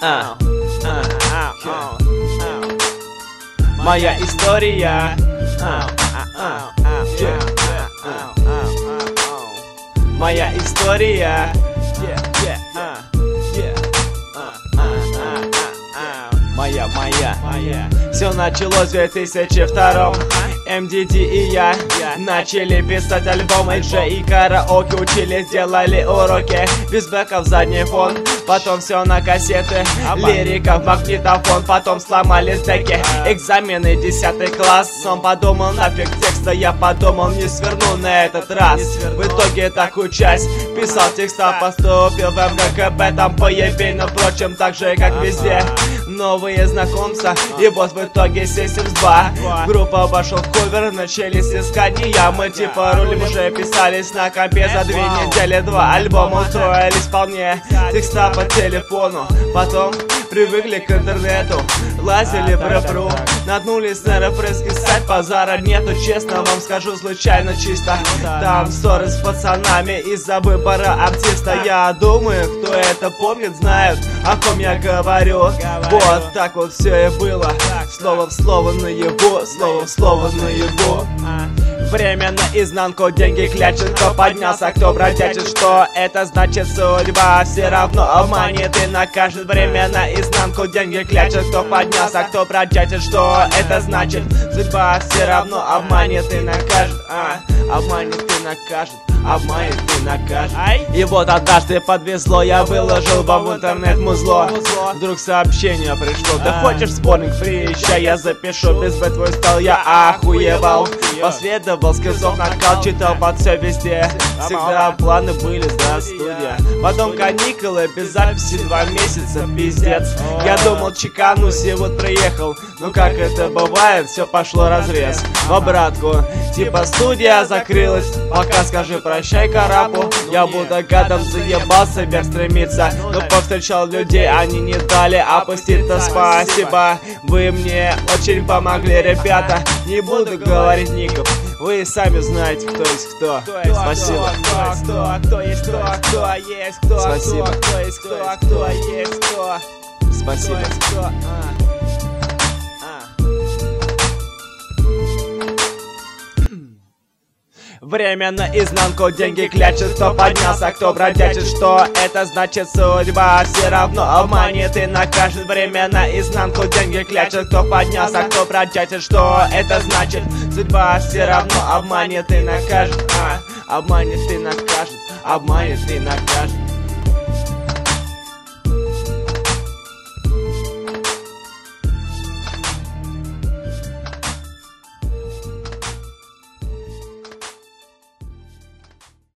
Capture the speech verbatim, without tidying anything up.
А, а, а, а, а. Моя история. А, а, а, а, yeah, а, а, а, а. Моя история. Yeah, yeah, а, yeah, а, а, а, а, а. Моя, моя, моя. Все началось в две тысячи втором. эм ди ти и я начали писать альбомы, Джей и караоке учились, делали уроки. Без бэков задний фон, потом все на кассеты, лирика в магнитофон, потом сломали стеки. Экзамены десятый класс, он подумал, нафиг текста, я подумал, не сверну на этот раз. В итоге такую часть писал текста, поступил в эм ка ка бэ, там поебень, но впрочем так же как везде. Новые знакомства, и вот в итоге сессия два. Группа вошел в ковер, начались искания. Мы типа рулим уже писались на компе за две недели. Два альбома устроились вполне, текста по телефону. Потом привыкли к интернету, лазили в рэп-ру, наткнулись на репресс, и сайт базара нету. Честно вам скажу, случайно чисто. Там ссоры с пацанами из-за выбора артиста. Я думаю, кто это помнит, знают, о ком я говорю. Вот так вот все и было, слово в слово наяву, слово в слово наяву. Время наизнанку, деньги клячет, кто поднялся, кто бродячит. Что это значит? Судьба все равно обманет и накажет. Время наизнанку, деньги клячет, кто поднялся, кто бродячит. Что это значит? Судьба все равно обманет и накажет. А, обманет и накажет. Обманет и накажет. И вот однажды подвезло, я выложил вам в интернет музло. Вдруг сообщение пришло: да хочешь сборник, приезжай, я запишу. Без бэ твой стал, я охуевал. Последовал скизов, накал, читал под все везде. Всегда планы были, да, студия. Потом каникулы, без записи два месяца, пиздец. Я думал, чеканусь, и вот приехал. Ну как это бывает, все пошло разрез. В обратку, типа студия закрылась. Пока скажи прощай карапу. Я буду гадом, заебался вверх стремиться. Но повстречал людей, они не дали опуститься. Спасибо, вы мне очень помогли, ребята. Не буду говорить ников, вы сами знаете, кто есть кто. Спасибо. Кто, кто есть кто, кто есть кто. Спасибо. Кто есть кто, кто есть кто. Спасибо. Время наизнанку, деньги клячет, кто поднялся, кто бродячит. Что это значит? Судьба все равно обманет и накажет. Время наизнанку, деньги клячет, кто поднялся, кто бродячит. Что это значит? Судьба все равно обманет и накажет. А, обманет и накажет, обманет и накажет.